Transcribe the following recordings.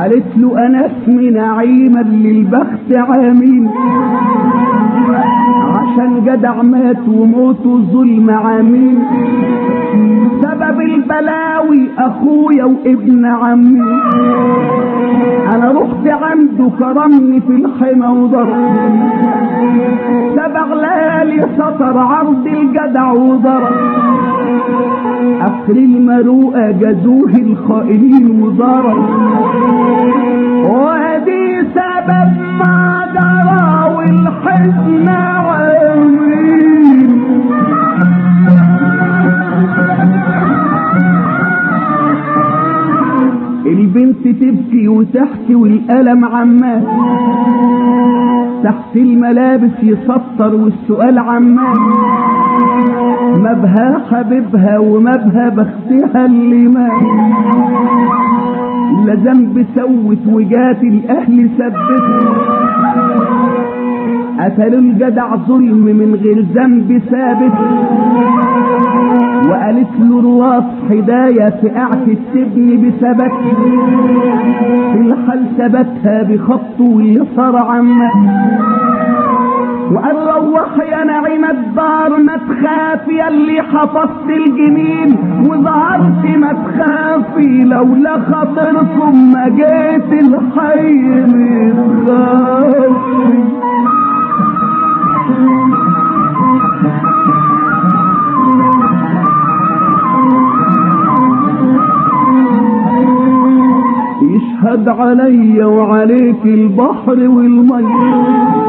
قالت له انا اسمي نعيمة للبخت عامين، عشان جدع مات وموته ظلم عامين، سبب البلاوي اخويا وابن عمي، انا رحت عنده كرمني في الحمى وضرب، سبع ليالي سطر عرض الجدع وضرب، اخر المروءه جازوه الخائنين وضرب، وادي سبب ما جرى والحزن عامين. البنت تبكي وتحكي والألم عمال، تحت الملابس يسطر والسؤال عمال، مبها حبيبها ومبها بختها اللي مات، لا ذنب سوت وجات الاهل ثبته، قتلوا الجدع ظلم من غير ذنب ثابت، وقالت له رواص حداية فقعت السجن بثبت، في الحال ثبتها بخطه واليسار عمه، وقال روح يا نعيمة الدار ما تخافي ياللي حفظت الجميل وظهرت ما تخافي، لولا خاطركم ما جيت الحي متخافي. يشهد علي وعليك البحر والمي،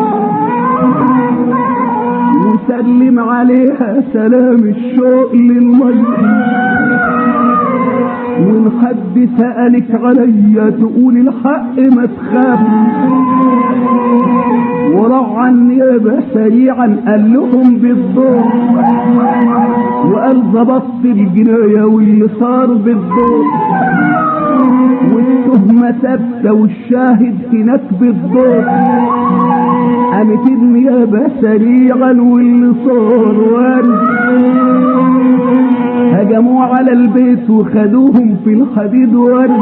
وسلم عليها سلام الشوق للمي، وان حد سألك عليا تقول الحق ما تخاف، ورع النيابة سريعا قال لهم بالضوء، وقال ظبطت الجناية واللي صار بالضوء، والتهمة ثابتة والشاهد هناك بالضوء، قامت النيابة سريعا واللي صار وارد، هجموا على البيت وخدوهم في الحديد ورد،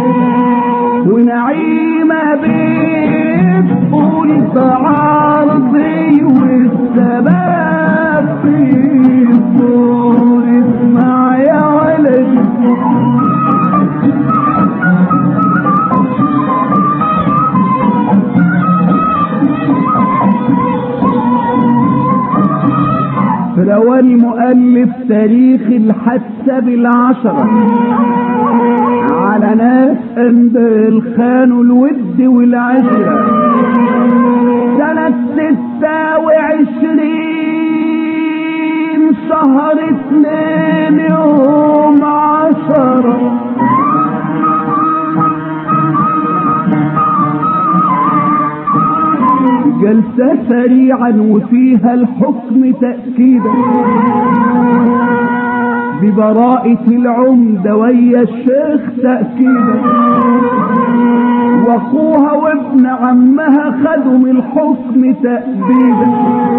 ونعيمة بيت قلت عرضي والسباب في الدور، اسمع يا ولد روى المؤلف تاريخ الحادثة بالعشرة على ناس عند الخان الود والعشرة، سنة 26 شهر 2 يوم 10، جلسة سريعا وفيها الحكم تأكيدا ببراءة العمدة ويا الشيخ تأكيدا، واخوها وابن عمها خدوا من الحكم تأبيدا،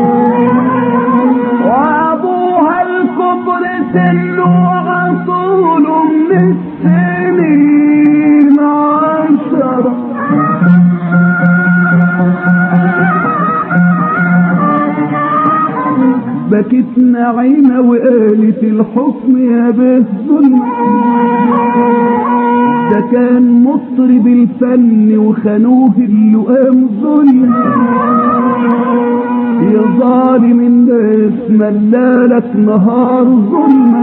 وابوها الكبر سنه وعطوله من السنين 10، بكت نعيمة وقالت الحكم يا به ظلم، ده كان مطرب الفن وخانوه اللئام ظلم، يا ظالم الناس ملالك نهار ظلما،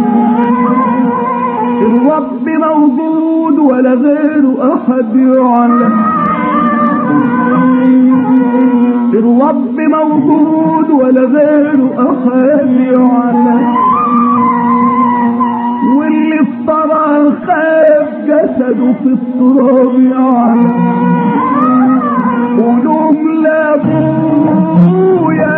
الرب موجود ولا غيره احد يعلم، الرب موجود ولا غيره احد يعلم، واللي افترى خاف جسده في التراب يعلم، قولهم لابويا